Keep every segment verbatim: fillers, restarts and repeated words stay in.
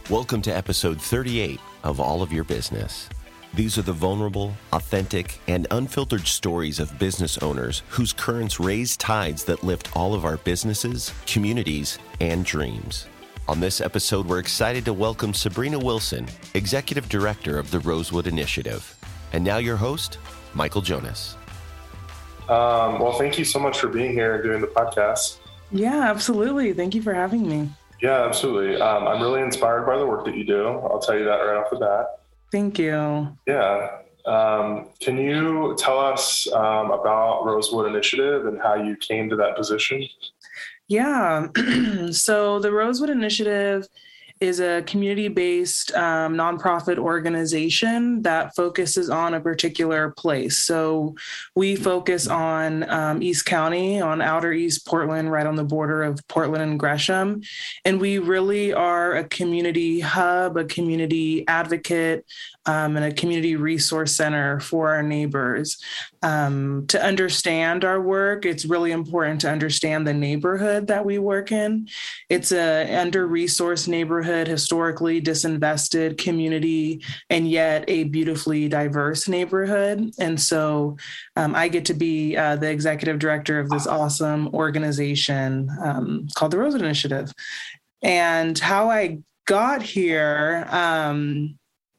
Welcome to episode thirty-eight of All of Your Business. These are the vulnerable, authentic, and unfiltered stories of business owners whose currents raise tides that lift all of our businesses, communities, and dreams. On this episode, we're excited to welcome Sabrina Wilson, Executive Director of the Rosewood Initiative. And now your host, Michael Jonas. Um, well, thank you so much for being here and doing the podcast. Yeah, absolutely. Thank you for having me. Yeah, absolutely. Um, I'm really inspired by the work that you do. I'll tell you that right off the bat. Thank you. Yeah. Um, can you tell us um, about Rosewood Initiative and how you came to that position? Yeah. So the Rosewood Initiative is a community-based um, nonprofit organization that focuses on a particular place. So we focus on um, East County, on outer East Portland, right on the border of Portland and Gresham. And we really are a community hub, a community advocate, um, and a community resource center for our neighbors. Um, to understand our work, it's really important to understand the neighborhood that we work in. It's a under-resourced neighborhood, historically disinvested community, and yet a beautifully diverse neighborhood. And so um, I get to be uh, the executive director of this awesome organization um, called the Rosewood Initiative. And how I got here, um,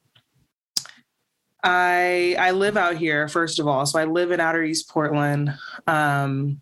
I I live out here, first of all. So I live in outer East Portland um,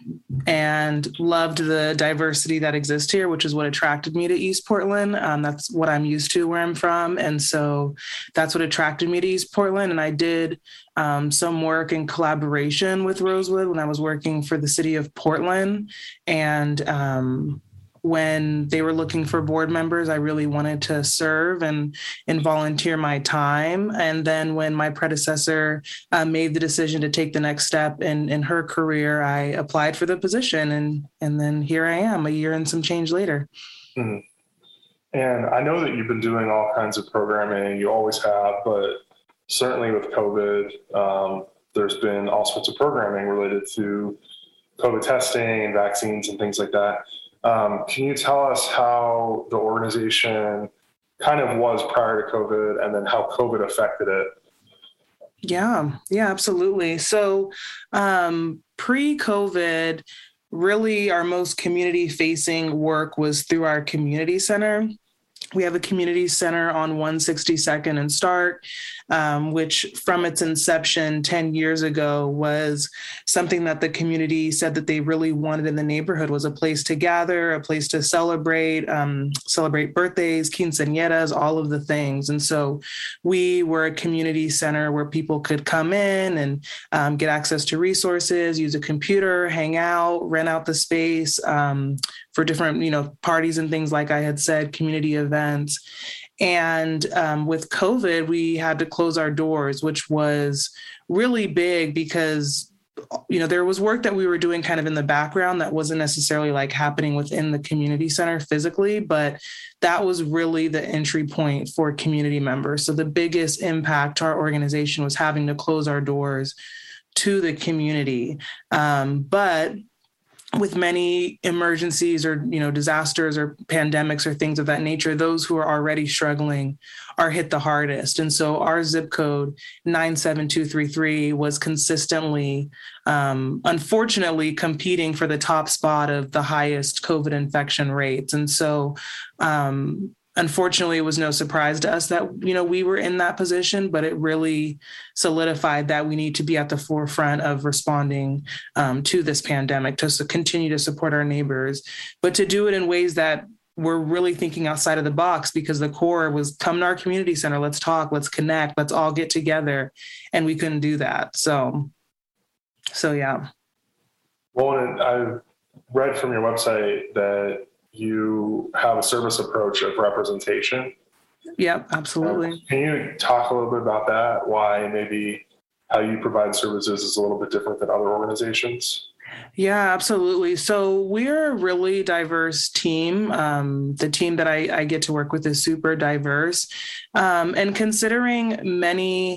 and loved the diversity that exists here, which is what attracted me to East Portland. Um, that's what I'm used to where I'm from. And so that's what attracted me to East Portland. And I did um, some work in collaboration with Rosewood when I was working for the city of Portland. And um when they were looking for board members, I really wanted to serve and, and volunteer my time. And then when my predecessor uh, made the decision to take the next step in, in her career, I applied for the position. And, and then here I am a year and some change later. Mm-hmm. And I know that you've been doing all kinds of programming. You always have, but certainly with COVID, um, there's been all sorts of programming related to COVID testing and vaccines and things like that. Um, can you tell us how the organization kind of was prior to COVID and then how COVID affected it? Yeah, yeah, absolutely. So um, pre-COVID, really our most community-facing work was through our community center. We have a community center on one sixty-second and Stark, um, which from its inception ten years ago was something that the community said that they really wanted in the neighborhood, was a place to gather, a place to celebrate, um, celebrate birthdays, quinceañeras, all of the things. And so we were a community center where people could come in and um, get access to resources, use a computer, hang out, rent out the space um, for different, you know, parties and things, like I had said, community events. And um, with COVID, we had to close our doors, which was really big because, you know, there was work that we were doing kind of in the background that wasn't necessarily like happening within the community center physically, but that was really the entry point for community members. So the biggest impact to our organization was having to close our doors to the community. Um, but with many emergencies or, you know, disasters or pandemics or things of that nature, those who are already struggling are hit the hardest. And so our zip code nine seven two three three was consistently, um, unfortunately, competing for the top spot of the highest COVID infection rates. And so, um, unfortunately, it was no surprise to us that, you know, we were in that position, but it really solidified that we need to be at the forefront of responding um, to this pandemic, to so continue to support our neighbors, but to do it in ways that we're really thinking outside of the box, because the core was come to our community center, let's talk, let's connect, let's all get together. And we couldn't do that. So, so yeah. Well, I've read from your website that you have a service approach of representation. Yep, absolutely. Um, can you talk a little bit about that? Why maybe how you provide services is a little bit different than other organizations? Yeah, absolutely. So we're a really diverse team. Um, the team that I, I get to work with is super diverse. Um, and considering many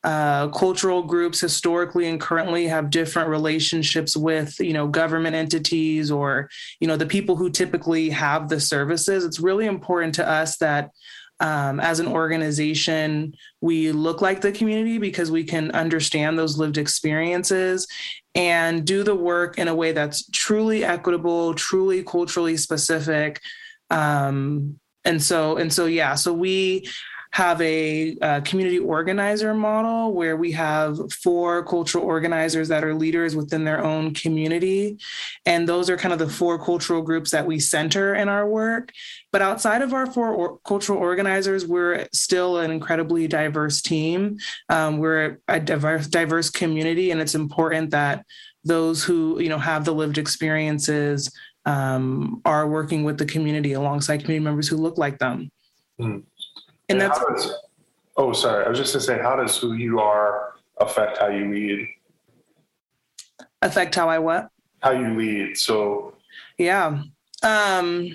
uh, cultural groups historically and currently have different relationships with, you know, government entities or, you know, the people who typically have the services. It's really important to us that um, as an organization, we look like the community because we can understand those lived experiences and do the work in a way that's truly equitable, truly culturally specific. Um, and so, and so, yeah, so we have a, a community organizer model where we have four cultural organizers that are leaders within their own community. And those are kind of the four cultural groups that we center in our work. But outside of our four or- cultural organizers, we're still an incredibly diverse team. Um, we're a diverse, diverse community, and it's important that those who, you know, have the lived experiences um, are working with the community alongside community members who look like them. Mm. And, and that's, does, oh, sorry. I was just going to say, how does who you are affect how you lead? Affect how I what? How you lead. So, yeah. Um,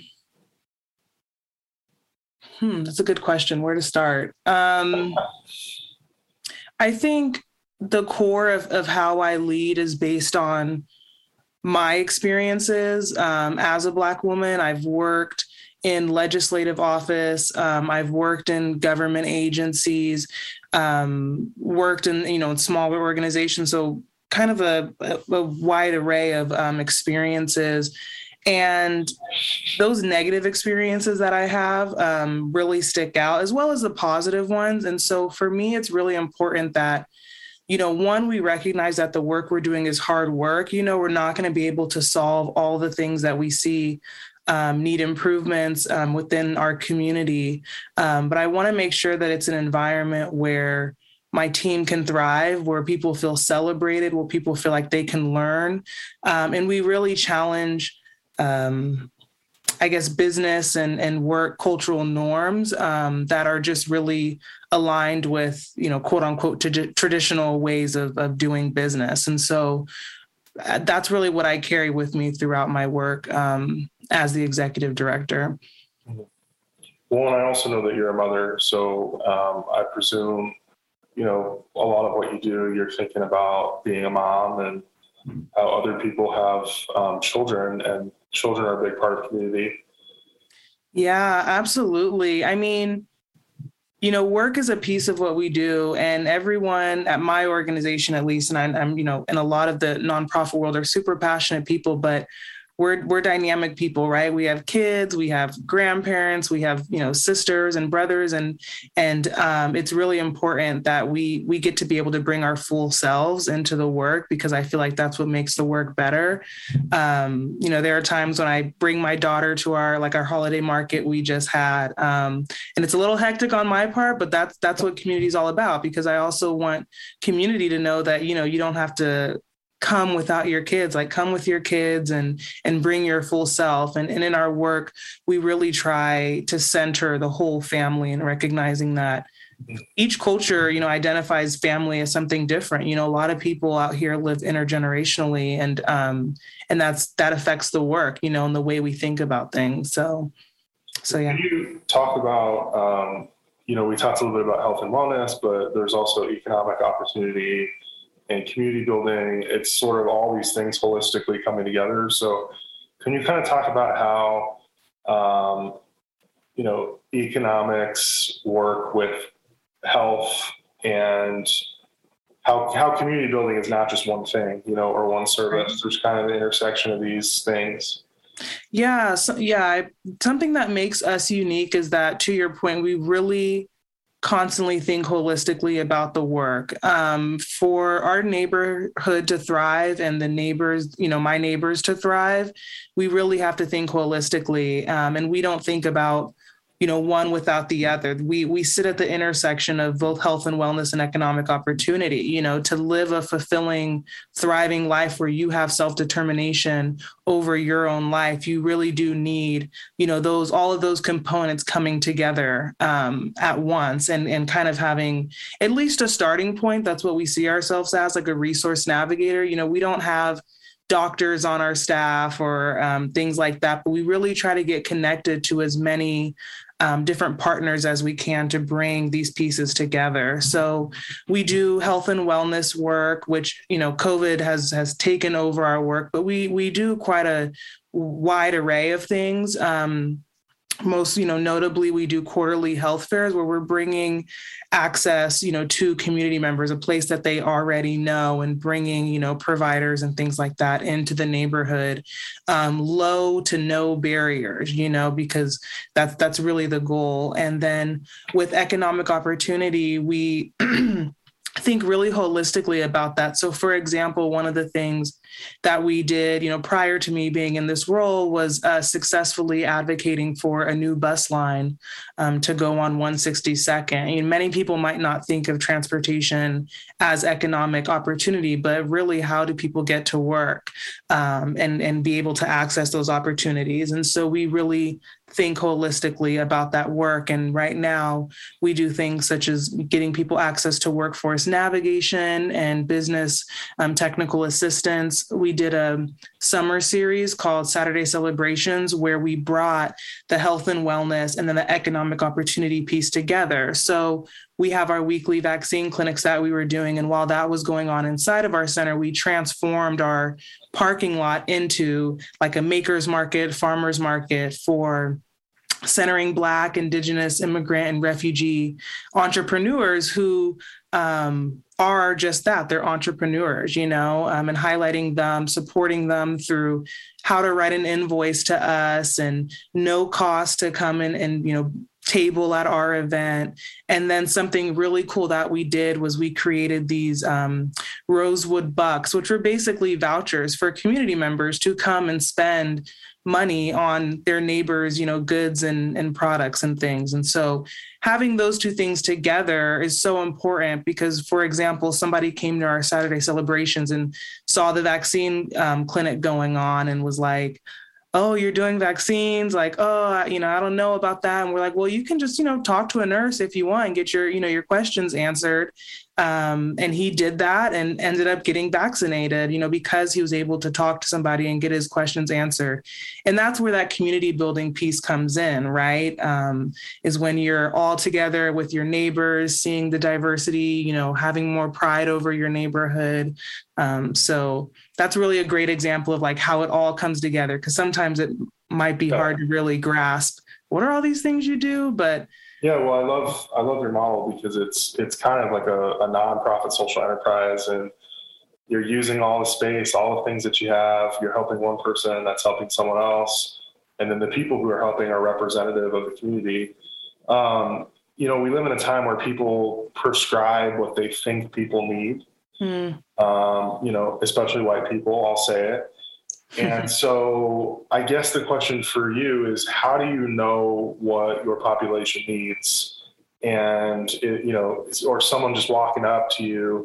hmm, that's a good question. Where to start? Um, I think the core of, of how I lead is based on my experiences. Um, as a Black woman, I've worked in legislative office. Um, I've worked in government agencies, um, worked in, you know, in smaller organizations. So kind of a, a, a wide array of um, experiences. And those negative experiences that I have um, really stick out, as well as the positive ones. And so for me, it's really important that, you know, one, we recognize that the work we're doing is hard work. You know, we're not going to be able to solve all the things that we see Um, need improvements um, within our community. Um, but I want to make sure that it's an environment where my team can thrive, where people feel celebrated, where people feel like they can learn. Um, and we really challenge, um, I guess, business and, and work cultural norms um, that are just really aligned with, you know, quote unquote, t- traditional ways of, of doing business. And so that's really what I carry with me throughout my work um, as the executive director. Well, and I also know that you're a mother, so um, I presume, you know, a lot of what you do, you're thinking about being a mom and how other people have um, children, and children are a big part of the community. Yeah, absolutely. I mean, you know, work is a piece of what we do, and everyone at my organization, at least, and I'm, I'm, you know, in a lot of the nonprofit world, are super passionate people, but we're we're dynamic people, right? We have kids, we have grandparents, we have, you know, sisters and brothers, and and um, it's really important that we we get to be able to bring our full selves into the work, because I feel like that's what makes the work better. Um, you know, there are times when I bring my daughter to our like our holiday market we just had, um, and it's a little hectic on my part, but that's that's what community is all about, because I also want community to know that, you know, you don't have to come without your kids, like come with your kids and and bring your full self. And, and in our work, we really try to center the whole family, and recognizing that each culture, you know, identifies family as something different. You know, a lot of people out here live intergenerationally, and um, and that's that affects the work, you know, and the way we think about things. So, so yeah. Can you talk about, um, you know, we talked a little bit about health and wellness, but there's also economic opportunity and community building. It's sort of all these things holistically coming together. So can you kind of talk about how, um, you know, economics work with health, and how, how community building is not just one thing, you know, or one service? There's kind of the intersection of these things. Yeah. So, yeah. I, something that makes us unique is that, to your point, we really constantly think holistically about the work. Um, for our neighborhood to thrive, and the neighbors, you know, my neighbors to thrive, we really have to think holistically. Um, and we don't think about, you know, one without the other. We we sit at the intersection of both health and wellness and economic opportunity. You know, to live a fulfilling, thriving life where you have self-determination over your own life, you really do need, you know, those all of those components coming together um, at once, and and kind of having at least a starting point. That's what we see ourselves as, like a resource navigator. You know, we don't have doctors on our staff or um, things like that, but we really try to get connected to as many um, different partners as we can to bring these pieces together. So we do health and wellness work, which, you know, COVID has has taken over our work, but we we do quite a wide array of things. Um, most, you know, notably, we do quarterly health fairs where we're bringing access, you know, to community members, a place that they already know, and bringing, you know, providers and things like that into the neighborhood, um, low to no barriers, you know, because that's that's really the goal. And then with economic opportunity, we think really holistically about that. So, for example, one of the things that we did, you know, prior to me being in this role was uh, successfully advocating for a new bus line um, to go on one sixty-second. I mean, many people might not think of transportation as economic opportunity, but really, how do people get to work um, and, and be able to access those opportunities? And so we really think holistically about that work. And right now we do things such as getting people access to workforce navigation and business um, technical assistance. We did a summer series called Saturday Celebrations, where we brought the health and wellness and then the economic opportunity piece together. So we have our weekly vaccine clinics that we were doing. And while that was going on inside of our center, we transformed our parking lot into like a maker's market, farmer's market for centering Black, Indigenous, immigrant, and refugee entrepreneurs who um, are just that. They're entrepreneurs, you know, um, and highlighting them, supporting them through how to write an invoice to us and no cost to come in and, you know, table at our event. And then something really cool that we did was we created these um, Rosewood Bucks, which were basically vouchers for community members to come and spend money on their neighbors, you know, goods and, and products and things. And so having those two things together is so important because, for example, somebody came to our Saturday celebrations and saw the vaccine um, clinic going on and was like, oh, you're doing vaccines, like, oh, you know, I don't know about that. And we're like, well, you can just, you know, talk to a nurse if you want and get your, you know, your questions answered. Um, and he did that and ended up getting vaccinated, you know, because he was able to talk to somebody and get his questions answered. And that's where that community building piece comes in, right? Um, is when you're all together with your neighbors, seeing the diversity, you know, having more pride over your neighborhood. Um, so that's really a great example of like how it all comes together, because sometimes it might be hard to really grasp what are all these things you do, but yeah, well, I love I love your model because it's it's kind of like a, a nonprofit social enterprise, and you're using all the space, all the things that you have. You're helping one person, that's helping someone else, and then the people who are helping are representative of the community. Um, you know, we live in a time where people prescribe what they think people need. Hmm. Um, you know, especially white people. I'll say it. And so I guess the question for you is, how do you know what your population needs? And, it, you know, or someone just walking up to you,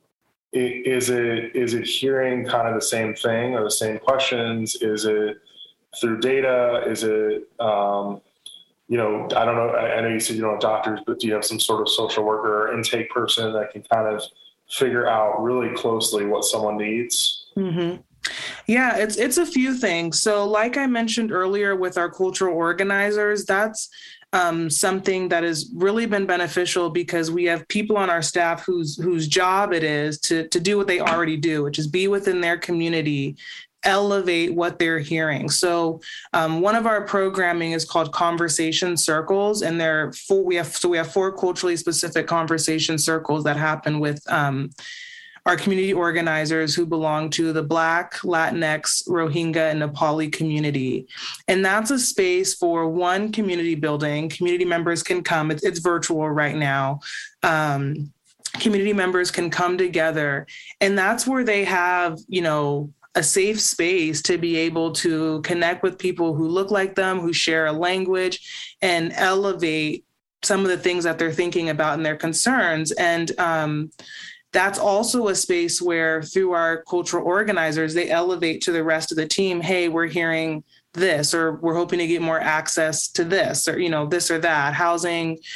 it, is it is it hearing kind of the same thing or the same questions? Is it through data? Is it, um, you know, I don't know. I, I know you said you don't have doctors, but do you have some sort of social worker or intake person that can kind of figure out really closely what someone needs? Mm-hmm. Yeah, it's it's a few things. So like I mentioned earlier with our cultural organizers, that's um, something that has really been beneficial because we have people on our staff whose whose job it is to, to do what they already do, which is be within their community, elevate what they're hearing. So um, one of our programming is called Conversation Circles, and they're full, we have so we have four culturally specific conversation circles that happen with um, our community organizers who belong to the Black, Latinx, Rohingya, and Nepali community. And that's a space for one, community building. Community members can come. It's, it's virtual right now. Um, community members can come together. And that's where they have, you know, a safe space to be able to connect with people who look like them, who share a language, and elevate some of the things that they're thinking about and their concerns. And, um, that's also a space where through our cultural organizers, they elevate to the rest of the team, hey, we're hearing this, or we're hoping to get more access to this, or, you know, this or that, housing,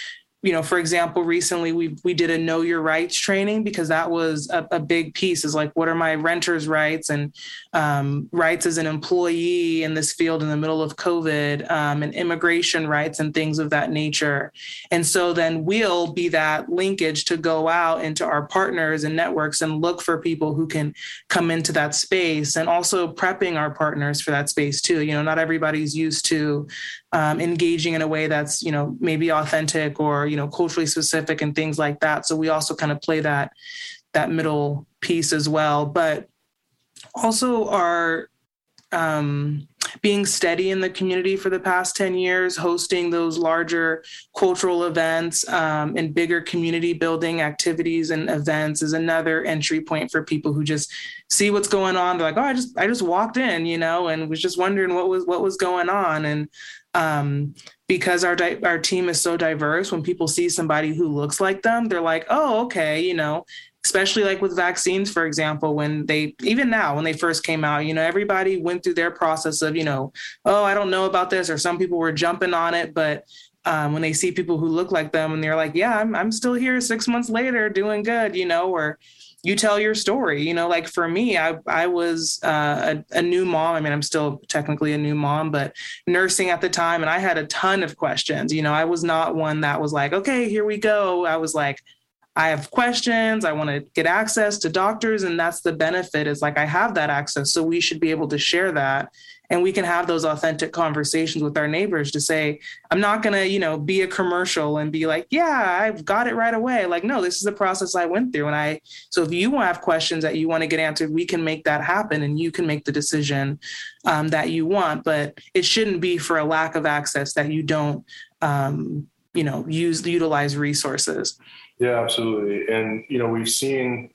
you know, for example, recently we we did a know your rights training because that was a, a big piece, is like, what are my renters' rights and um, rights as an employee in this field in the middle of COVID, um, and immigration rights and things of that nature. And so then we'll be that linkage to go out into our partners and networks and look for people who can come into that space, and also prepping our partners for that space too. You know, not everybody's used to um, engaging in a way that's, you know, maybe authentic or, you know, culturally specific and things like that. So we also kind of play that, that middle piece as well, but also our, um, being steady in the community for the past ten years, hosting those larger cultural events um, and bigger community building activities and events is another entry point for people who just see what's going on. They're like, oh, I just, I just walked in, you know, and was just wondering what was, what was going on. And um, because our, di- our team is so diverse, when people see somebody who looks like them, they're like, oh, okay, you know, especially like with vaccines, for example, when they, even now, when they first came out, you know, everybody went through their process of, you know, oh, I don't know about this, or some people were jumping on it. But um, when they see people who look like them and they're like, yeah, I'm, I'm still here six months later doing good, you know, or you tell your story, you know, like for me, I, I was uh, a, a new mom. I mean, I'm still technically a new mom, but nursing at the time. And I had a ton of questions. You know, I was not one that was like, okay, here we go. I was like, I have questions. I want to get access to doctors. And that's the benefit, is like, I have that access. So we should be able to share that. And we can have those authentic conversations with our neighbors to say, I'm not going to, you know, be a commercial and be like, yeah, I've got it right away. Like, no, this is the process I went through. And I, so if you have questions that you want to get answered, we can make that happen and you can make the decision um, that you want. But it shouldn't be for a lack of access that you don't, um, you know, use, utilize resources. Yeah, absolutely. And, you know, we've seen,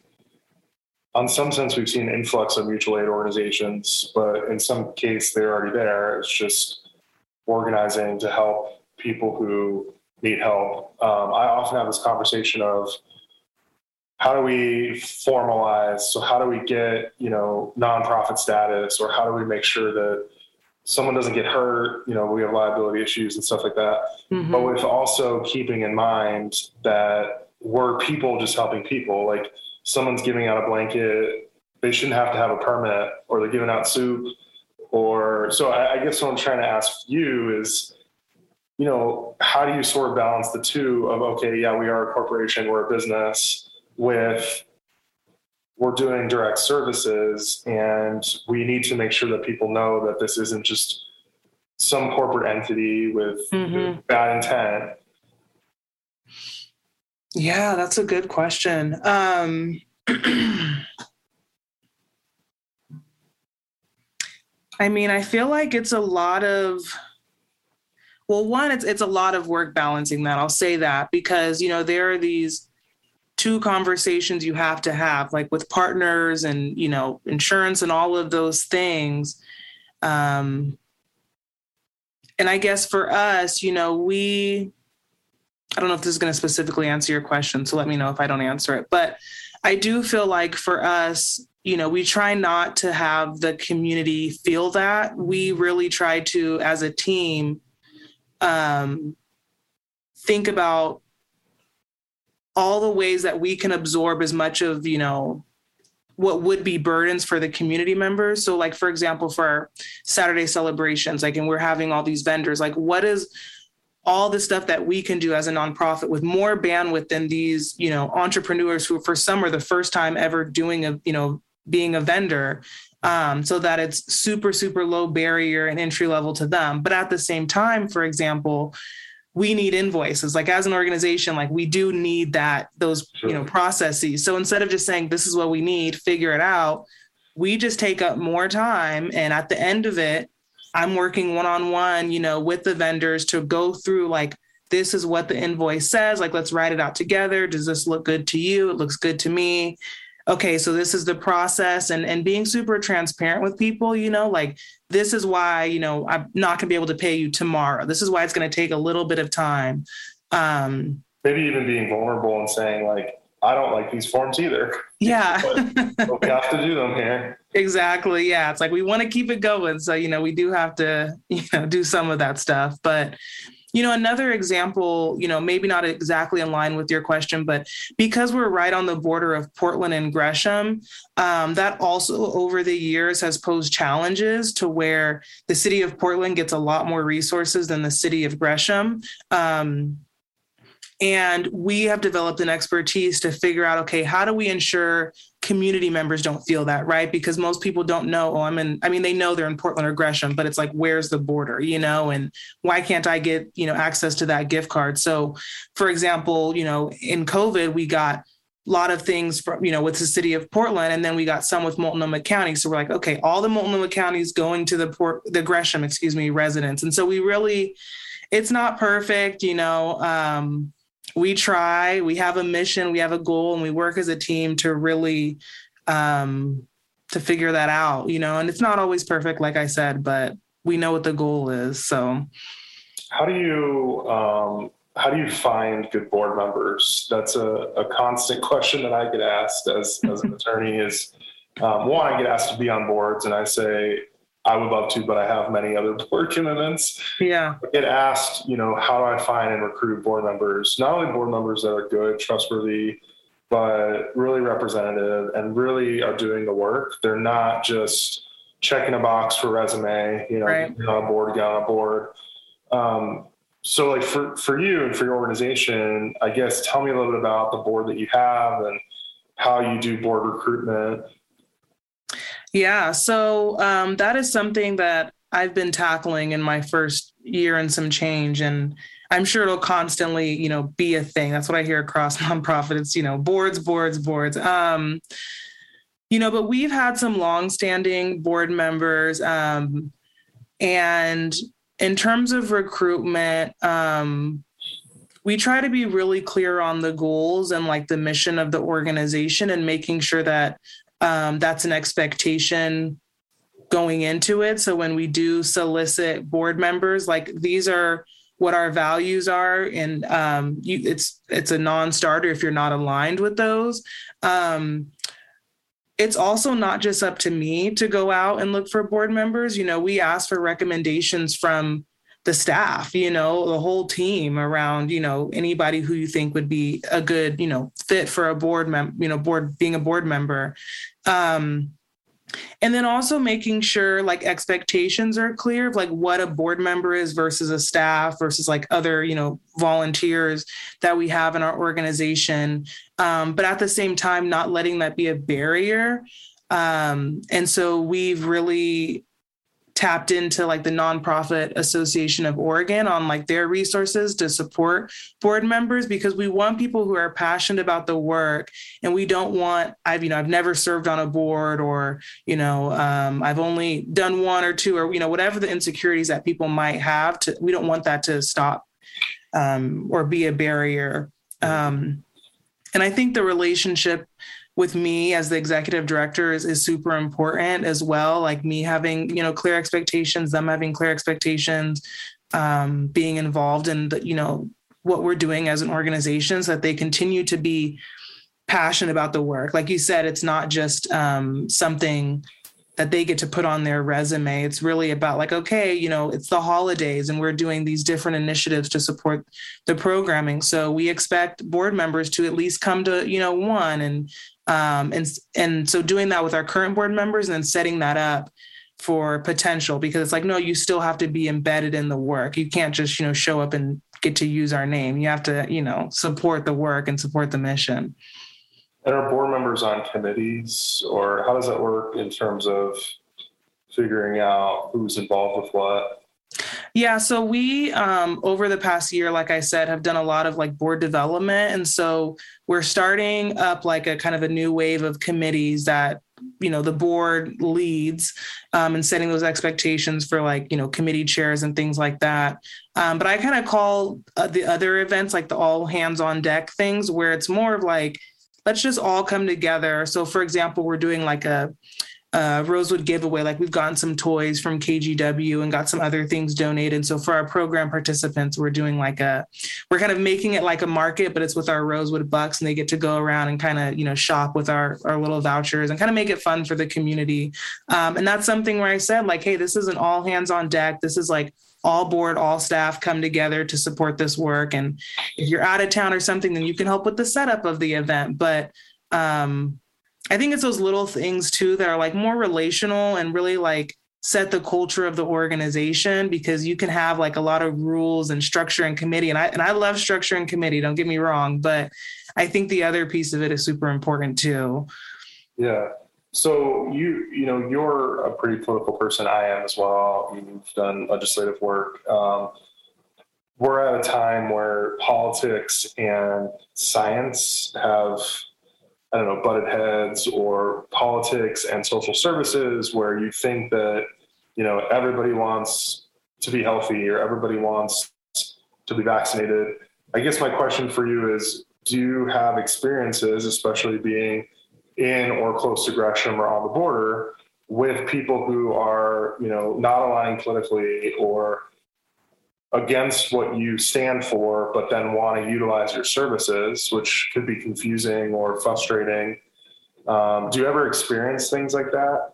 on some sense, we've seen an influx of mutual aid organizations, but in some case, they're already there. It's just organizing to help people who need help. Um, I often have this conversation of, how do we formalize? So how do we get, you know, nonprofit status, or how do we make sure that someone doesn't get hurt? You know, we have liability issues and stuff like that. Mm-hmm. But with also keeping in mind that we're people just helping people. Like, someone's giving out a blanket, they shouldn't have to have a permit, or they're giving out soup. Or so I, I guess what I'm trying to ask you is, you know, how do you sort of balance the two of, okay, yeah, we are a corporation, we're a business, with we're doing direct services, and we need to make sure that people know that this isn't just some corporate entity with mm-hmm. bad intent. Yeah, that's a good question. Um, I mean, I feel like it's a lot of, well, one, it's it's a lot of work balancing that. I'll say that because, you know, there are these two conversations you have to have, like with partners and, you know, insurance and all of those things. Um, and I guess for us, you know, we, I don't know if this is going to specifically answer your question, so let me know if I don't answer it. But I do feel like for us, you know, we try not to have the community feel that. We really try to, as a team, um, think about all the ways that we can absorb as much of, you know, what would be burdens for the community members. So like, for example, for our Saturday celebrations, like, and we're having all these vendors, like what is all the stuff that we can do as a nonprofit with more bandwidth than these, you know, entrepreneurs who for some are the first time ever doing a, you know, being a vendor, um, so that it's super, super low barrier and entry level to them. But at the same time, for example, we need invoices. Like as an organization, like we do need that, those, sure. you know, processes. So instead of just saying, this is what we need, figure it out, we just take up more time. And at the end of it, I'm working one-on-one, you know, with the vendors to go through like, this is what the invoice says. Like, let's write it out together. Does this look good to you? It looks good to me. Okay, so this is the process, and, and being super transparent with people, you know, like this is why, you know, I'm not gonna be able to pay you tomorrow. This is why it's going to take a little bit of time. Um, Maybe even being vulnerable and saying like, I don't like these forms either. Yeah. But we have to do them here. Exactly. Yeah. It's like, we want to keep it going. So, you know, we do have to, you know, do some of that stuff. But You know, another example, you know, maybe not exactly in line with your question, but because we're right on the border of Portland and Gresham, um, that also over the years has posed challenges to where the city of Portland gets a lot more resources than the city of Gresham. Um, And we have developed an expertise to figure out, okay, how do we ensure community members don't feel that, right? Because most people don't know, oh, I'm in, I mean, they know they're in Portland or Gresham, but it's like, where's the border, you know, and why can't I get, you know, access to that gift card? So for example, you know, in COVID, we got a lot of things from, you know, with the city of Portland, and then we got some with Multnomah County. So we're like, okay, all the Multnomah counties going to the port, the Gresham, excuse me, residents. And so we really, it's not perfect, you know, um, we try, we have a mission, we have a goal, and we work as a team to really, um, to figure that out, you know, and it's not always perfect, like I said, but we know what the goal is. So how do you, um, how do you find good board members? That's a, a constant question that I get asked as, as an attorney is, um, one, I get asked to be on boards and I say, I would love to, but I have many other board commitments. Yeah. I get asked, you know, how do I find and recruit board members? Not only board members that are good, trustworthy, but really representative and really are doing the work. They're not just checking a box for resume, you know, right. get on a board, get on a board. Um, so like for, for you and for your organization, I guess, tell me a little bit about the board that you have and how you do board recruitment. Yeah, so um, that is something that I've been tackling in my first year and some change, and I'm sure it'll constantly, you know, be a thing. That's what I hear across nonprofit. It's, you know, boards, boards, boards. Um, you know, but we've had some longstanding board members, um, and in terms of recruitment, um, we try to be really clear on the goals and like the mission of the organization and making sure that Um, that's an expectation going into it. So when we do solicit board members, like these are what our values are, and um, you, it's it's a non-starter if you're not aligned with those. Um, it's also not just up to me to go out and look for board members. You know, we ask for recommendations from the staff, you know, the whole team around, you know, anybody who you think would be a good, you know, fit for a board mem, you know, board being a board member. Um, and then also making sure like expectations are clear of like what a board member is versus a staff versus like other, you know, volunteers that we have in our organization. Um, but at the same time, not letting that be a barrier. Um, and so we've really tapped into like the Nonprofit Association of Oregon on like their resources to support board members, because we want people who are passionate about the work, and we don't want, I've, you know, I've never served on a board, or, you know, um, I've only done one or two, or, you know, whatever the insecurities that people might have to, we don't want that to stop um, or be a barrier. Um, and I think the relationship with me as the executive director is, is super important as well. Like me having, you know, clear expectations, them having clear expectations, um, being involved in the, you know, what we're doing as an organization, so that they continue to be passionate about the work. Like you said, it's not just um, something that they get to put on their resume. It's really about like, okay, you know, it's the holidays and we're doing these different initiatives to support the programming. So we expect board members to at least come to, you know, one, and Um, and, and so doing that with our current board members and then setting that up for potential, because it's like, no, you still have to be embedded in the work. You can't just, you know, show up and get to use our name. You have to, you know, support the work and support the mission. And are board members on committees, or how does that work in terms of figuring out who's involved with what? Yeah, so we, um, over the past year, like I said, have done a lot of like board development. And so we're starting up like a kind of a new wave of committees that, you know, the board leads, um, and setting those expectations for like, you know, committee chairs and things like that. Um, but I kind of call uh, the other events like the all hands on deck things, where it's more of like, let's just all come together. So for example, we're doing like a Uh, Rosewood giveaway. Like we've gotten some toys from K G W and got some other things donated. So for our program participants, we're doing like a, we're kind of making it like a market, but it's with our Rosewood Bucks, and they get to go around and kind of, you know, shop with our, our little vouchers and kind of make it fun for the community. Um, and that's something where I said like, hey, this isn't all hands on deck. This is like all board, all staff come together to support this work. And if you're out of town or something, then you can help with the setup of the event. But um, I think it's those little things too that are like more relational and really like set the culture of the organization, because you can have like a lot of rules and structure and committee. And I, and I love structure and committee, don't get me wrong, but I think the other piece of it is super important too. Yeah. So you, you know, you're a pretty political person. I am as well. You've done legislative work. Um, we're at a time where politics and science have, I don't know, butted heads, or politics and social services, where you think that, you know, everybody wants to be healthy or everybody wants to be vaccinated. I guess my question for you is, do you have experiences, especially being in or close to Gresham or on the border, with people who are, you know, not aligning politically or against what you stand for, but then want to utilize your services, which could be confusing or frustrating? Um, do you ever experience things like that?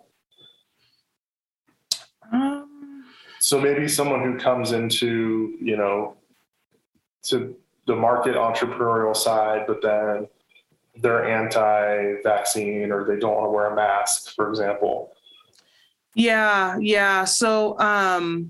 Um, so maybe someone who comes into, you know, to the market entrepreneurial side, but then they're anti-vaccine or they don't want to wear a mask, for example. Yeah. Yeah. So, um,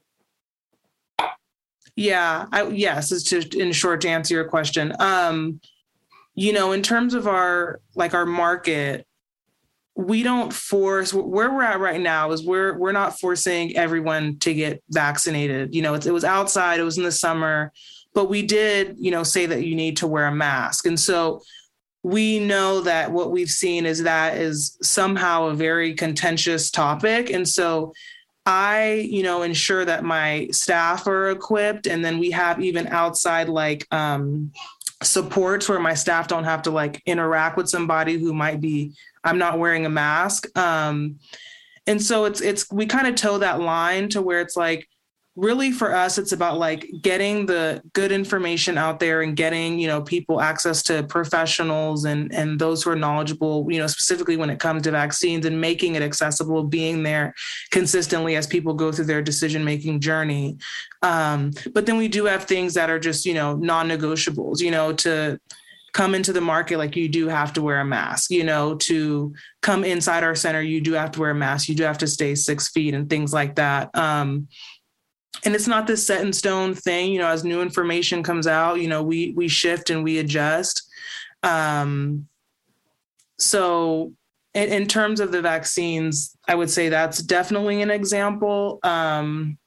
Yeah, I, yes, it's just in short to answer your question. Um, you know, in terms of our, like our market, we don't force, where we're at right now is we're, we're not forcing everyone to get vaccinated. You know, it, it was outside, it was in the summer, but we did, you know, say that you need to wear a mask. And so we know that what we've seen is that is somehow a very contentious topic. And so I, you know, ensure that my staff are equipped, and then we have even outside like um, supports where my staff don't have to like interact with somebody who might be, I'm not wearing a mask. Um, and so it's, it's, we kind of toe that line to where it's like, really for us, it's about like getting the good information out there and getting, you know, people access to professionals and, and those who are knowledgeable, you know, specifically when it comes to vaccines, and making it accessible, being there consistently as people go through their decision-making journey. Um, but then we do have things that are just, you know, non-negotiables, you know, to come into the market, like you do have to wear a mask, you know, to come inside our center, you do have to wear a mask, you do have to stay six feet and things like that. Um, And it's not this set in stone thing, you know, as new information comes out, you know, we, we shift and we adjust. Um, so in, in terms of the vaccines, I would say that's definitely an example. Um,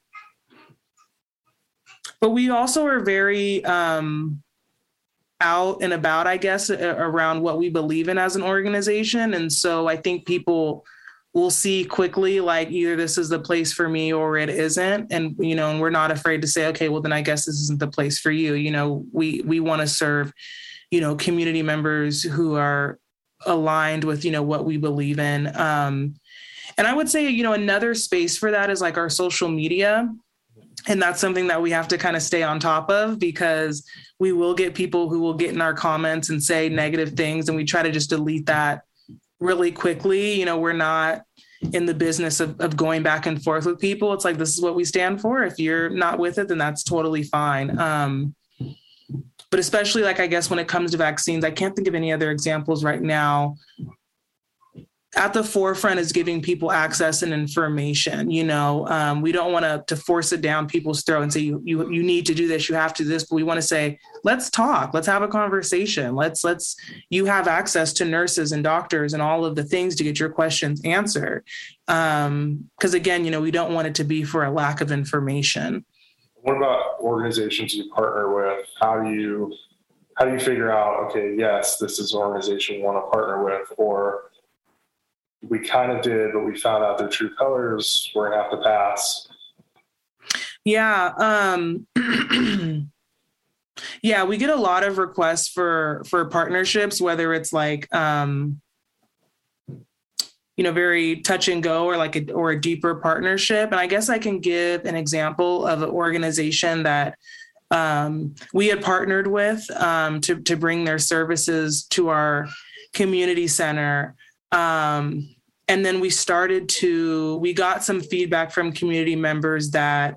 but we also are very um, out and about, I guess, around what we believe in as an organization. And so I think people we'll see quickly, like either this is the place for me or it isn't. And, you know, and we're not afraid to say, okay, well, then I guess this isn't the place for you. You know, we, we want to serve, you know, community members who are aligned with, you know, what we believe in. Um, and I would say, you know, another space for that is like our social media. And that's something that we have to kind of stay on top of, because we will get people who will get in our comments and say negative things, and we try to just delete that really quickly. You know, we're not in the business of, of going back and forth with people. It's like, this is what we stand for. If you're not with it, then that's totally fine. Um, but especially like, I guess when it comes to vaccines, I can't think of any other examples right now. At the forefront is giving people access and information. You know, um, we don't want to to force it down people's throat and say, you, you, you need to do this, you have to do this, but we want to say, let's talk, let's have a conversation. Let's, let's, you have access to nurses and doctors and all of the things to get your questions answered. Um, Cause again, you know, we don't want it to be for a lack of information. What about organizations you partner with? How do you, how do you figure out, okay, yes, this is an organization you want to partner with, or we kind of did, but we found out their true colors, we're gonna have to pass? Yeah. Um, yeah, we get a lot of requests for, for partnerships, whether it's like, um, you know, very touch and go, or like a, or a deeper partnership. And I guess I can give an example of an organization that um, we had partnered with um, to, to bring their services to our community center. Um, and then we started to, we got some feedback from community members that,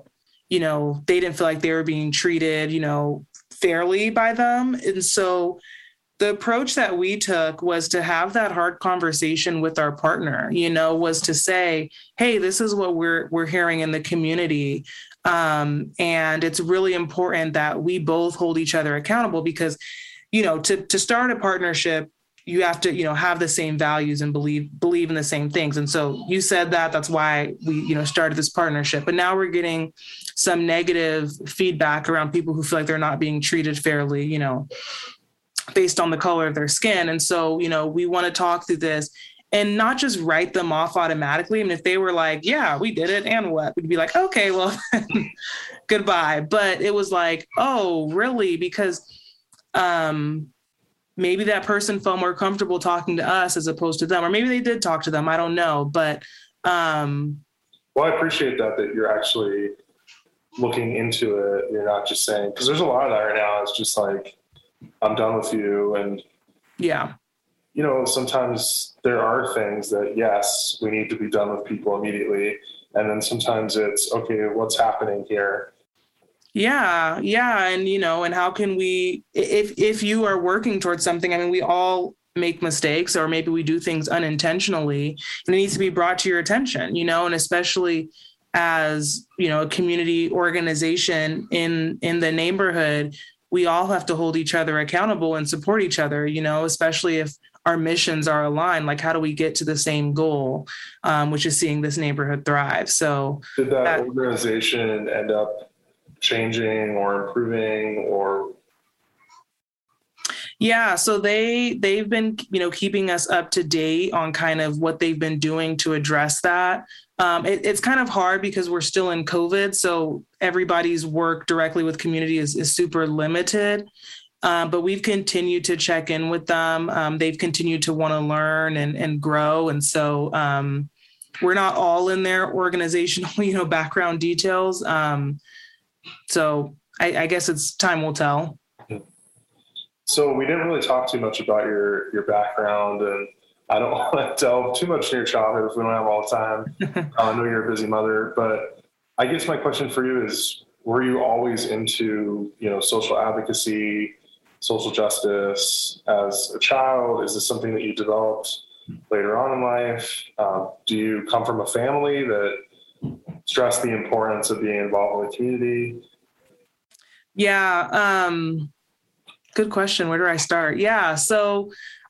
you know, they didn't feel like they were being treated, you know, fairly by them. And so the approach that we took was to have that hard conversation with our partner, you know, was to say, hey, this is what we're we're hearing in the community. Um, and it's really important that we both hold each other accountable because, you know, to to start a partnership, you have to, you know, have the same values and believe believe in the same things. And so you said that, that's why we, you know, started this partnership. But now we're getting some negative feedback around people who feel like they're not being treated fairly, you know, based on the color of their skin. And so, you know, we want to talk through this and not just write them off automatically. I mean, if they were like, yeah, we did it, and what? We'd be like, okay, well, goodbye. But it was like, oh, really? Because um, maybe that person felt more comfortable talking to us as opposed to them, or maybe they did talk to them. I don't know. But um, well, I appreciate that, that you're actually looking into it. You're not just saying, because there's a lot of that right now. It's just like, I'm done with you. And yeah, you know, sometimes there are things that, yes, we need to be done with people immediately. And then sometimes it's, okay, what's happening here? Yeah. Yeah. And, you know, and how can we, if, if you are working towards something, I mean, we all make mistakes, or maybe we do things unintentionally, and it needs to be brought to your attention, you know, and especially as, you know, a community organization in, in the neighborhood, we all have to hold each other accountable and support each other, you know, especially if our missions are aligned. Like, how do we get to the same goal, um, which is seeing this neighborhood thrive? So did that, that organization end up changing or improving or? Yeah. So they, they've been, you know, keeping us up to date on kind of what they've been doing to address that. Um, it, it's kind of hard because we're still in COVID. So everybody's work directly with community is, is super limited. Um, but we've continued to check in with them. Um, they've continued to want to learn and, and grow. And so um, we're not all in their organizational, you know, background details. Um, so I, I guess it's time will tell. So we didn't really talk too much about your, your background, and I don't want to delve too much in your childhood if we don't have all the time. uh, I know you're a busy mother, but I guess my question for you is, were you always into, you know, social advocacy, social justice as a child? Is this something that you developed later on in life? Um, do you come from a family that stressed the importance of being involved in the community? Yeah. Um, good question. Where do I start? Yeah. So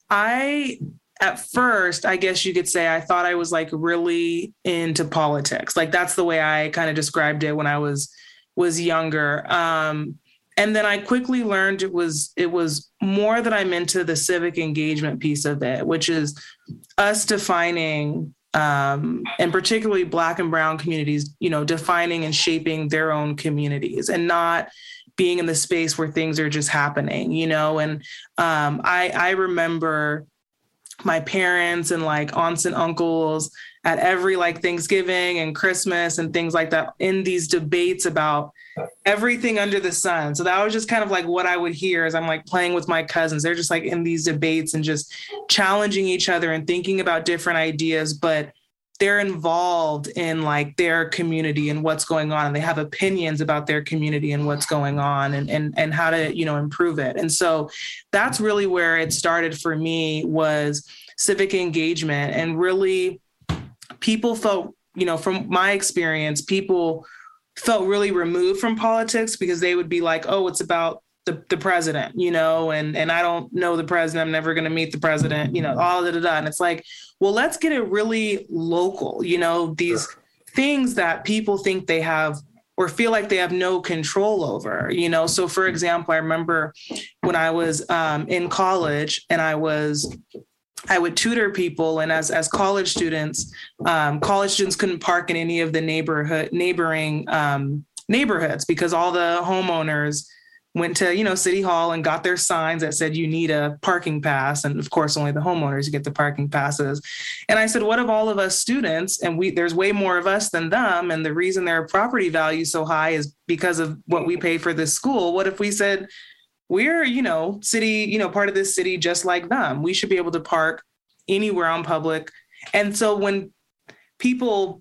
I, at first, I guess you could say I thought I was like really into politics. Like that's the way I kind of described it when I was, was younger. Um, and then I quickly learned it was, it was more that I'm into the civic engagement piece of it, which is us defining, um, and particularly Black and Brown communities, you know, defining and shaping their own communities and not being in the space where things are just happening, you know? And um, I, I remember my parents and like aunts and uncles at every like Thanksgiving and Christmas and things like that in these debates about everything under the sun. So that was just kind of like what I would hear as I'm like playing with my cousins. They're just like in these debates and just challenging each other and thinking about different ideas, but they're involved in like their community and what's going on. And they have opinions about their community and what's going on and, and, and how to, you know, improve it. And so that's really where it started for me, was civic engagement. And really people felt, you know, from my experience, people felt really removed from politics because they would be like, oh, it's about the, the president, you know, and, and I don't know the president. I'm never going to meet the president, you know, all da, da, da. And it's like, well, let's get it really local, you know, these sure. things that people think they have or feel like they have no control over, you know? So for example, I remember when I was um, in college and I was, I would tutor people. And as, as college students, um, college students couldn't park in any of the neighborhood neighboring um, neighborhoods because all the homeowners went to, you know, City Hall and got their signs that said you need a parking pass. And of course, only the homeowners get the parking passes. And I said, what if all of us students, and we, there's way more of us than them. And the reason their property value is so high is because of what we pay for this school. What if we said, we're, you know, city, you know, part of this city, just like them. We should be able to park anywhere on public. And so when people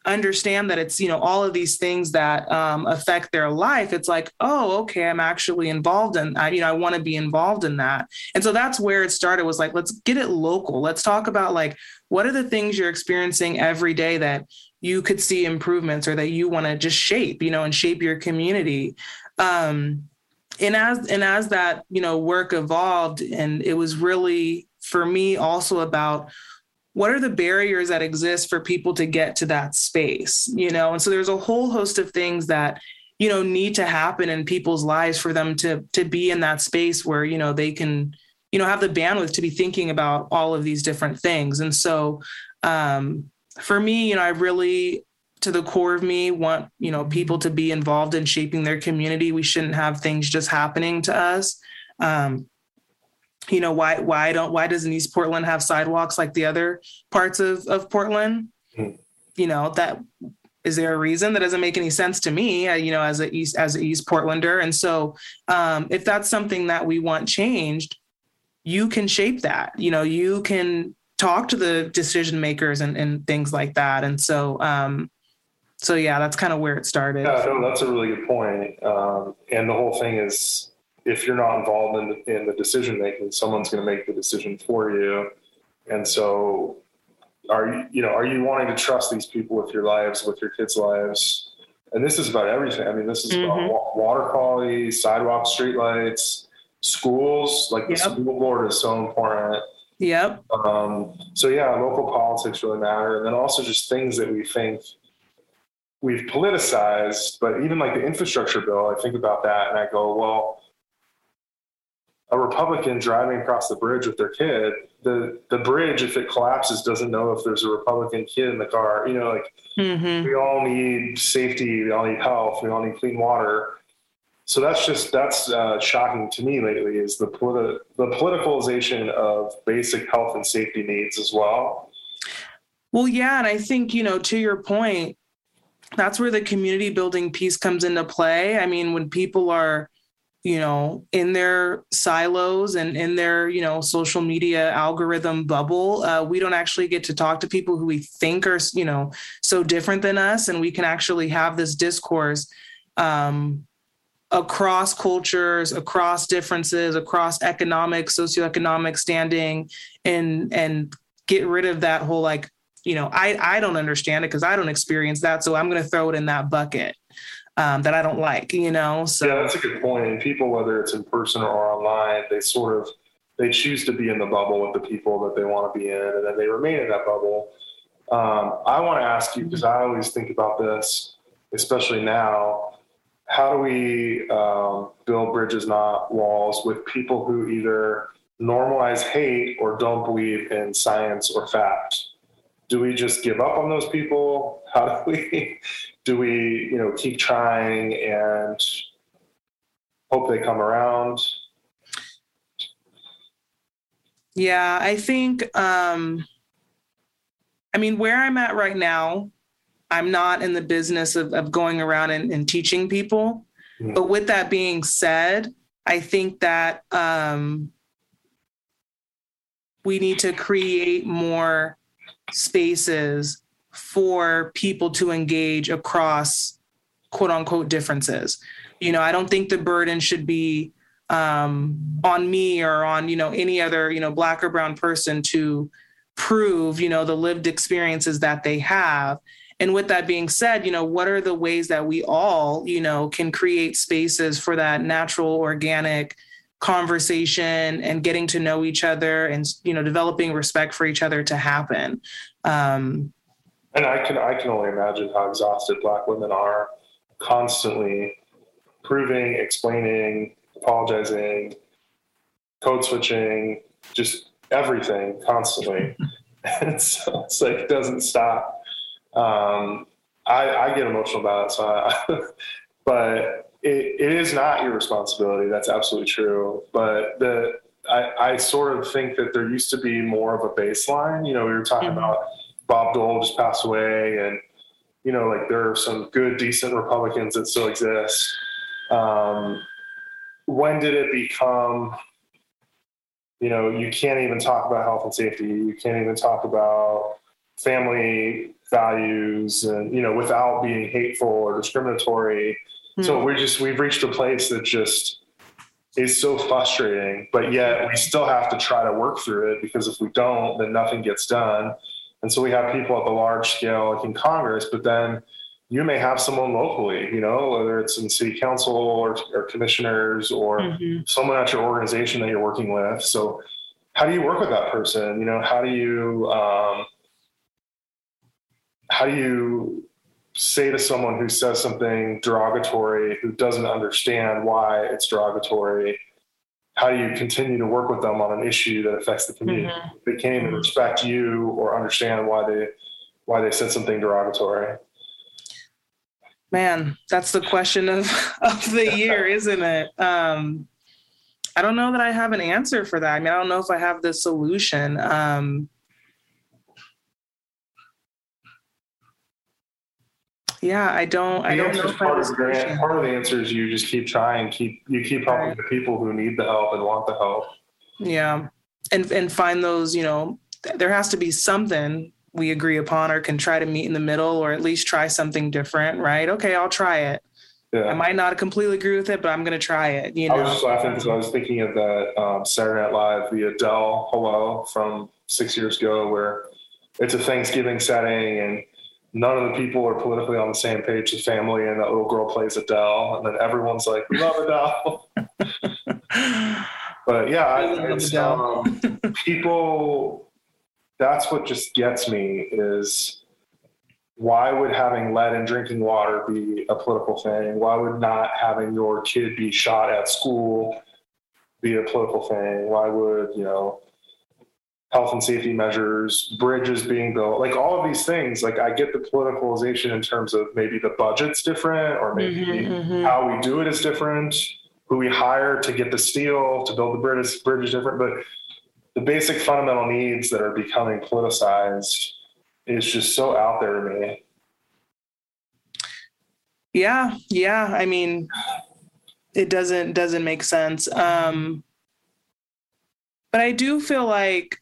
understand that it's, you know, all of these things that um, affect their life, it's like, oh, okay, I'm actually involved in, I, you know, I want to be involved in that. And so that's where it started, was like, let's get it local. Let's talk about like, what are the things you're experiencing every day that you could see improvements or that you want to just shape, you know, and shape your community. Um, and as, and as that, you know, work evolved, and it was really, for me, also about what are the barriers that exist for people to get to that space, you know? And so there's a whole host of things that, you know, need to happen in people's lives for them to, to be in that space where, you know, they can, you know, have the bandwidth to be thinking about all of these different things. And so um, for me, you know, I really, to the core of me, want, you know, people to be involved in shaping their community. We shouldn't have things just happening to us. Um, You know, why why don't why doesn't East Portland have sidewalks like the other parts of, of Portland? Mm. You know, that is there a reason? That doesn't make any sense to me, uh, you know, as a East as an East Portlander. And so um, if that's something that we want changed, you can shape that. You know, you can talk to the decision makers and, and things like that. And so um, so yeah, that's kind of where it started. Yeah, no, that's a really good point. Um, and the whole thing is, if you're not involved in the, in the decision making, someone's going to make the decision for you. And so are you, you know, are you wanting to trust these people with your lives, with your kids' lives? And this is about everything. I mean, this is mm-hmm. about wa- water quality, sidewalks, streetlights, schools. Like the yep. school board is so important. Yep. Um, so yeah, local politics really matter. And then also just things that we think we've politicized, but even like the infrastructure bill, I think about that and I go, well, a Republican driving across the bridge with their kid, the, the bridge, if it collapses, doesn't know if there's a Republican kid in the car. You know, like mm-hmm. we all need safety. We all need health. We all need clean water. So that's just, that's uh, shocking to me lately, is the, politi- the politicalization of basic health and safety needs as well. Well, yeah. And I think, you know, to your point, that's where the community building piece comes into play. I mean, when people are, you know, in their silos and in their, you know, social media algorithm bubble, uh, we don't actually get to talk to people who we think are, you know, so different than us. And we can actually have this discourse um, across cultures, across differences, across economic, socioeconomic standing, and, and get rid of that whole, like, you know, I, I don't understand it because I don't experience that. So I'm going to throw it in that bucket. Um, that I don't like, you know? So yeah, that's a good point. And people, whether it's in person or online, they sort of, they choose to be in the bubble with the people that they want to be in, and then they remain in that bubble. Um, I want to ask you, because I always think about this, especially now, how do we um, build bridges, not walls, with people who either normalize hate or don't believe in science or fact? Do we just give up on those people? How do we, do we, you know, keep trying and hope they come around? Yeah, I think, um, I mean, where I'm at right now, I'm not in the business of, of going around and, and teaching people. Mm-hmm. But with that being said, I think that um, we need to create more spaces for people to engage across quote unquote differences. You know, I don't think the burden should be um, on me or on, you know, any other, you know, Black or brown person to prove, you know, the lived experiences that they have. And with that being said, you know, what are the ways that we all, you know, can create spaces for that natural, organic conversation and getting to know each other and, you know, developing respect for each other to happen. Um, and I can, I can only imagine how exhausted Black women are, constantly proving, explaining, apologizing, code switching, just everything constantly. And so it's like, it doesn't stop. Um, I, I get emotional about it. So I, but It, it is not your responsibility. That's absolutely true. But the I, I sort of think that there used to be more of a baseline. You know, we were talking mm-hmm. about Bob Dole just passed away, and you know, like there are some good, decent Republicans that still exist. Um, when did it become, you know, you can't even talk about health and safety. You can't even talk about family values and, you know, without being hateful or discriminatory. Mm-hmm. So we're just, we've reached a place that just is so frustrating, but yet we still have to try to work through it, because if we don't, then nothing gets done. And so we have people at the large scale, like in Congress, but then you may have someone locally, you know, whether it's in city council or, or commissioners or mm-hmm. someone at your organization that you're working with. So how do you work with that person? You know, how do you, um, how do you say to someone who says something derogatory, who doesn't understand why it's derogatory, how do you continue to work with them on an issue that affects the community? Mm-hmm. They can't even respect you or understand why they, why they said something derogatory. Man, that's the question of, of the year, isn't it? Um, I don't know that I have an answer for that. I mean, I don't know if I have the solution. Um, yeah, I don't, I don't know. If part, of the, part of the answer is you just keep trying, keep, you keep helping right. the people who need the help and want the help. Yeah. And, and find those, you know, there has to be something we agree upon or can try to meet in the middle, or at least try something different, right? Okay, I'll try it. Yeah. I might not completely agree with it, but I'm going to try it. You know? I was just laughing because I was thinking of that um, Saturday Night Live, the Adele Hello from six years ago, where it's a Thanksgiving setting and none of the people are politically on the same page, the family, and that little girl plays Adele. And then everyone's like, we love Adele. But yeah, I, it's, um, people... That's what just gets me, is why would having lead in drinking water be a political thing? Why would not having your kid be shot at school be a political thing? Why would, you know, health and safety measures, bridges being built, like all of these things, like I get the politicalization in terms of maybe the budget's different, or maybe mm-hmm, mm-hmm. how we do it is different, who we hire to get the steel to build the bridge, bridge is different, but the basic fundamental needs that are becoming politicized is just so out there to me. Yeah. Yeah. I mean, it doesn't, doesn't make sense. Um, but I do feel like,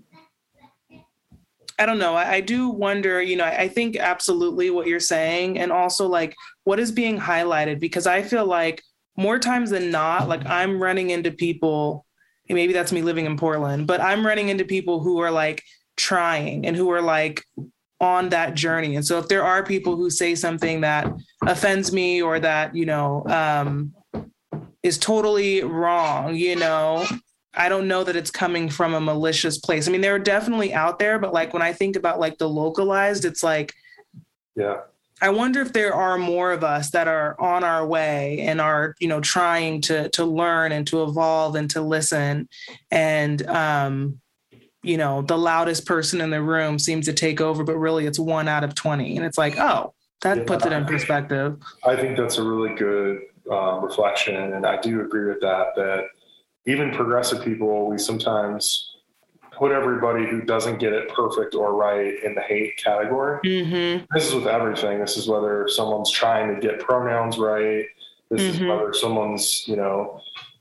I don't know. I, I do wonder, you know, I, I think absolutely what you're saying, and also like what is being highlighted, because I feel like more times than not, like I'm running into people, maybe that's me living in Portland, but I'm running into people who are like trying and who are like on that journey. And so if there are people who say something that offends me or that, you know, um, is totally wrong, you know, I don't know that it's coming from a malicious place. I mean, they're definitely out there, but like when I think about like the localized, it's like, yeah. I wonder if there are more of us that are on our way and are, you know, trying to to learn and to evolve and to listen. And, um, you know, the loudest person in the room seems to take over, but really it's one out of twenty. And it's like, oh, that yeah, puts it in perspective. I think that's a really good um, reflection. And I do agree with that, that even progressive people, we sometimes put everybody who doesn't get it perfect or right in the hate category. Mm-hmm. This is with everything. This is whether someone's trying to get pronouns right. This mm-hmm. is whether someone's, you know,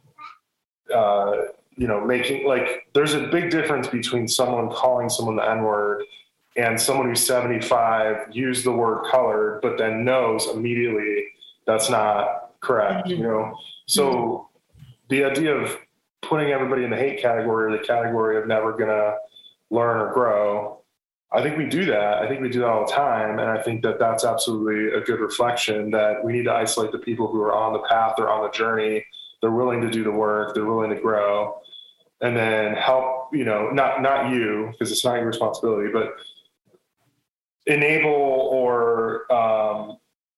uh, you know, making like, there's a big difference between someone calling someone the N-word and someone who's seventy-five used the word colored, but then knows immediately that's not correct, mm-hmm. you know? So mm-hmm. the idea of putting everybody in the hate category, the category of never gonna learn or grow, I think we do that. I think we do that all the time. And I think that that's absolutely a good reflection, that we need to isolate the people who are on the path, they're on the journey, they're willing to do the work, they're willing to grow, and then help, you know, not, not you, because it's not your responsibility, but enable or, um,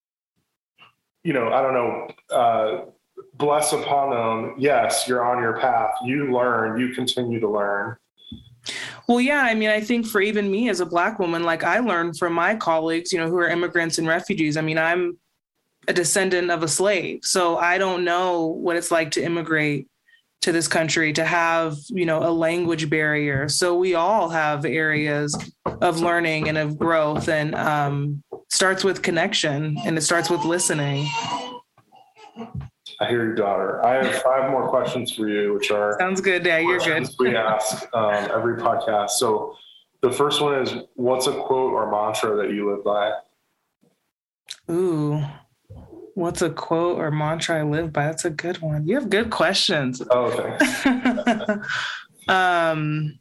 you know, I don't know, uh, bless upon them. Yes, you're on your path. You learn, you continue to learn. Well, yeah, I mean, I think for even me as a Black woman, like I learned from my colleagues, you know, who are immigrants and refugees. I mean, I'm a descendant of a slave, so I don't know what it's like to immigrate to this country, to have, you know, a language barrier. So we all have areas of learning and of growth, and um, starts with connection, and it starts with listening. I hear your daughter. I have five more questions for you, which are sounds good. Yeah, you're good. We ask um, every podcast. So The first one is, what's a quote or mantra that you live by? Ooh, what's a quote or mantra I live by? That's a good one. You have good questions. Oh, thanks. um,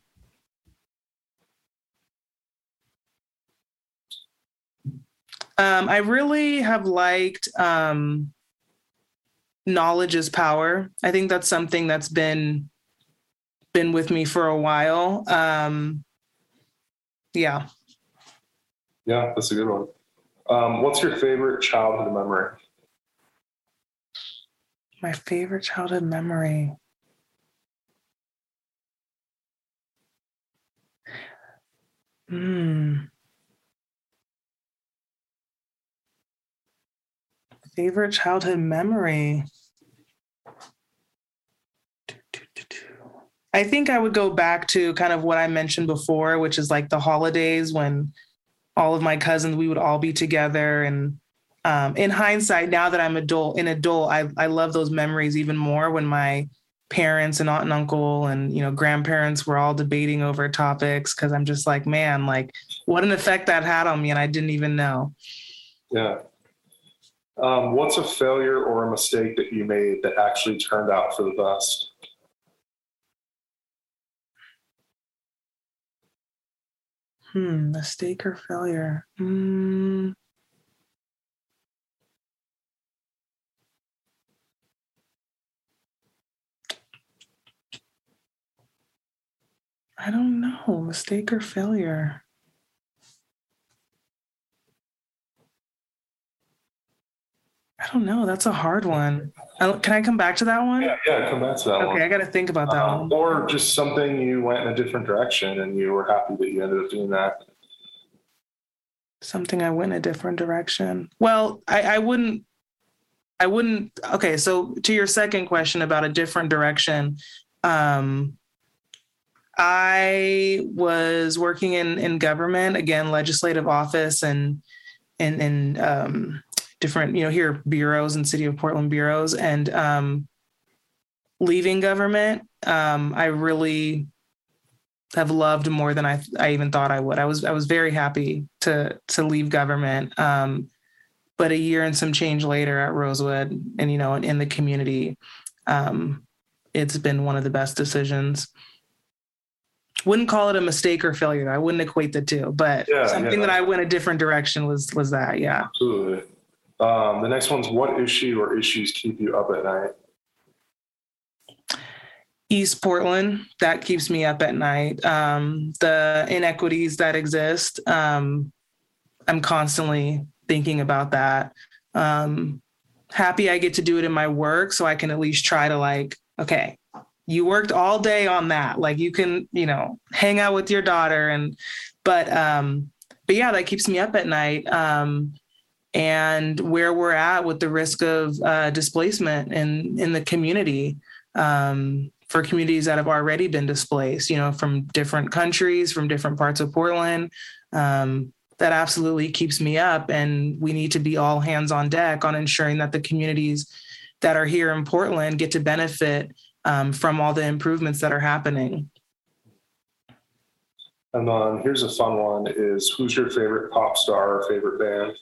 um, I really have liked um, knowledge is power. I think that's something that's been been with me for a while. Um, yeah. Yeah, that's a good one. Um, what's your favorite childhood memory? My favorite childhood memory. Hmm. Favorite childhood memory. I think I would go back to kind of what I mentioned before, which is like the holidays when all of my cousins, we would all be together. And um, in hindsight, now that I'm adult, an adult, I, I love those memories even more when my parents and aunt and uncle and, you know, grandparents were all debating over topics. Cause I'm just like, man, like what an effect that had on me. And I didn't even know. Yeah. Um, what's a failure or a mistake that you made that actually turned out for the best? Hmm, mistake or failure? Hmm. I don't know. Mistake or failure? I don't know. That's a hard one. I, can I come back to that one? Yeah, yeah, come back to that okay, one. Okay, I got to think about that um, one. Or just something you went in a different direction and you were happy that you ended up doing that. Something I went in a different direction. Well, I, I wouldn't, I wouldn't. Okay, so to your second question about a different direction, um, I was working in in government, again, legislative office, and and and um, different, you know, here bureaus and City of Portland bureaus, and um, leaving government, um, I really have loved more than I I even thought I would. I was I was very happy to to leave government. Um, but a year and some change later at Rosewood, and you know, in, in the community, um, it's been one of the best decisions. Wouldn't call it a mistake or failure. I wouldn't equate the two, but yeah, something yeah. that I went a different direction was was that. Yeah, absolutely. Um, the next one's, what issue or issues keep you up at night? East Portland, that keeps me up at night. Um, the inequities that exist, um, I'm constantly thinking about that. Um, happy I get to do it in my work, so I can at least try to like, okay, you worked all day on that. Like you can, you know, hang out with your daughter, and, but, um, but yeah, that keeps me up at night. Um, and where we're at with the risk of uh, displacement in in the community. Um, for communities that have already been displaced, you know, from different countries, from different parts of Portland, um, that absolutely keeps me up. And we need to be all hands on deck on ensuring that the communities that are here in Portland get to benefit um, from all the improvements that are happening. And then here's a fun one is, who's your favorite pop star or favorite band?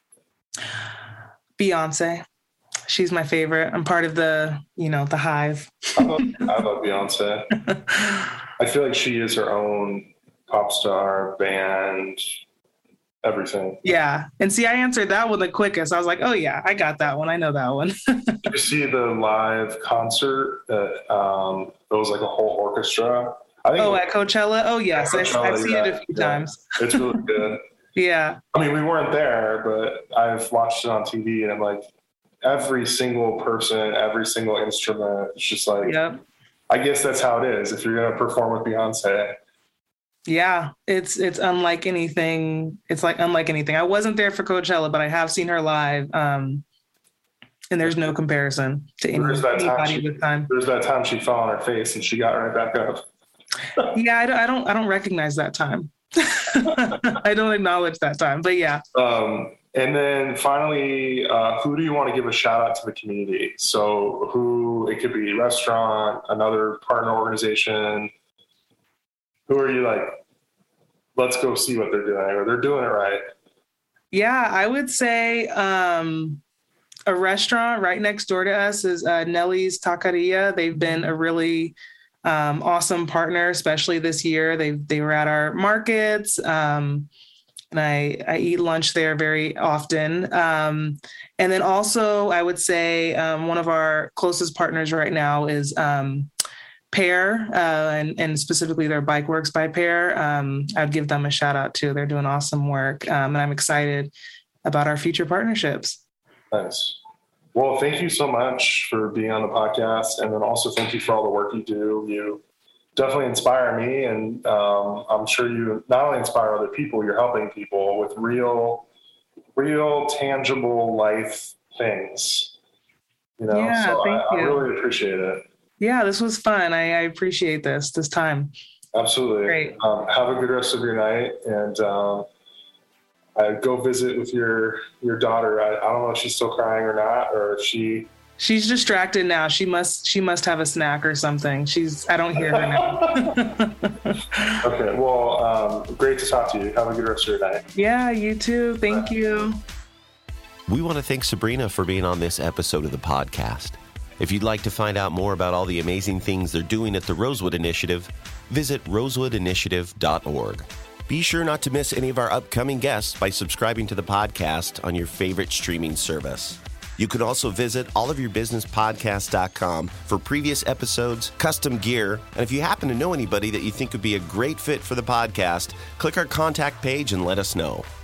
Beyonce. She's my favorite. I'm part of the, you know, the hive. I love, I love Beyonce. I feel like she is her own pop star, band, everything. Yeah. And see, I answered that one the quickest. I was like, oh yeah, I got that one. I know that one. Did you see the live concert that um, it was like a whole orchestra? I think oh, was, at Coachella? Oh yes. Coachella, I've, I've seen yeah, it a few yeah. times. It's really good. Yeah. I mean, we weren't there, but I've watched it on T V, and I'm like, every single person, every single instrument, it's just like, yep. I guess that's how it is if you're going to perform with Beyonce. Yeah, it's it's unlike anything. It's like unlike anything. I wasn't there for Coachella, but I have seen her live, um, and there's no comparison to any, anybody she, with time. There's that time she fell on her face and she got right back up. Yeah, I don't, I don't, I don't recognize that time. I don't acknowledge that time, but yeah. Um, and then finally, uh, who do you want to give a shout out to the community? So who, it could be a restaurant, another partner organization. Who are you like let's go see what they're doing, or they're doing it right? Yeah, I would say um, a restaurant right next door to us is uh, Nelly's Taqueria. They've been a really um, awesome partner, especially this year. They they were at our markets, um, and I, I eat lunch there very often. Um, and then also, I would say um, one of our closest partners right now is um, Pear, uh, and, and specifically their Bike Works by Pear. Um, I'd give them a shout out too. They're doing awesome work, um, and I'm excited about our future partnerships. Nice. Well, thank you so much for being on the podcast, and then also thank you for all the work you do. You definitely inspire me, and um, I'm sure you not only inspire other people, you're helping people with real, real, tangible life things. You know, yeah, so thank I, you. I really appreciate it. Yeah, this was fun. I, I appreciate this, this time. Absolutely. Great. Um, have a good rest of your night, and um, I go visit with your your daughter. I, I don't know if she's still crying or not, or if she. She's distracted now. She must she must have a snack or something. She's I don't hear her now. Okay. Well, um, great to talk to you. Have a good rest of your night. Yeah, you too. Thank Bye. you. We want to thank Sabrina for being on this episode of the podcast. If you'd like to find out more about all the amazing things they're doing at the Rosewood Initiative, visit rosewood initiative dot org. Be sure not to miss any of our upcoming guests by subscribing to the podcast on your favorite streaming service. You can also visit all of your business podcast dot com for previous episodes, custom gear, and if you happen to know anybody that you think would be a great fit for the podcast, click our contact page and let us know.